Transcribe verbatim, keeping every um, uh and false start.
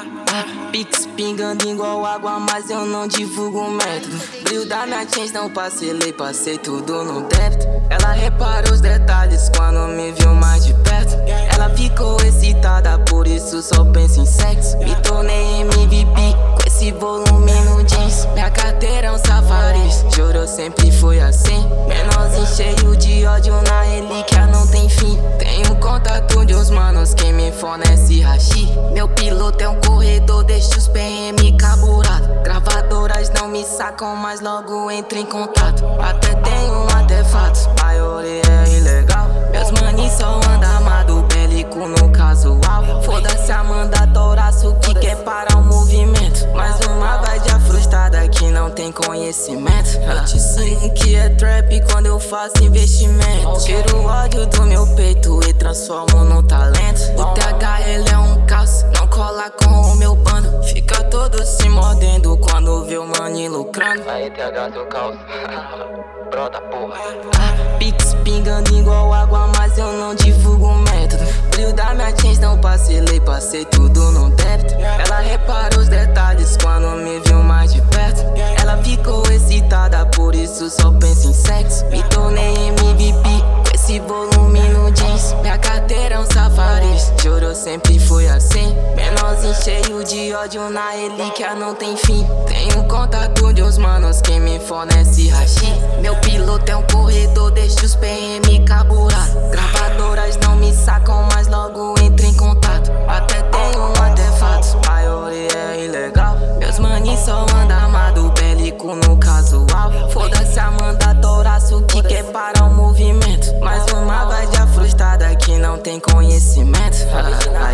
Pix pingando igual água, mas eu não divulgo o método. Brilho da minha chains, não passei lei, passei tudo no débito. Ela reparou os detalhes quando me viu mais de perto. Ela ficou excitada, por isso só penso em sexo. Me tornei M V P com esse volume no jeans. Minha carteira é um safariz, juro sempre foi assim. Menorzinho cheio de ódio, na relíquia não tem fim. Tenho contato de uns manos que me fornece hashi. Meu piloto é um corredor, deixa os P M carburado. Gravadoras não me sacam, mas logo entro em contato. Até tenho artefatos, maioria é ilegal. Meus manis só andam armado, bélico no casual. Foda-se a mandatoraço que quer parar o movimento. Mais uma vadia frustrada que não tem conhecimento. Eu te ensino que é trap quando eu faço investimento. Tiro o ódio do meu peito e transformo no talento. O T H ele é um caos, não cola com o meu bando. Fica todo se mordendo quando vê o mani lucrando. Aí T H seu caos, brota porra. Pix pingando igual água, mas eu não divulgo o método. Brilho da minha chains, não passei lei, passei tudo no débito. Ela reparou os detalhes quando me viu mais de perto. Ela ficou excitada, por isso só penso em sexo. Me tornei M V P com esse volume no jeans. Minha carteira é um safariz, juro sempre foi assim. Menorzinho cheio de ódio, na relíquia não tem fim. Tenho contato de uns manos que me fornece hashi. Meu piloto é um corredor, deixa os P M carburado. Gravadoras não me sacam, mas logo entro em contato. Até tenho artefatos, maioria é ilegal. Meus manis só andam armado, bélico no casual. Foda-se a mandatoraço que quer parar o movimento. Mais uma vadia frustrada que não tem conhecimento.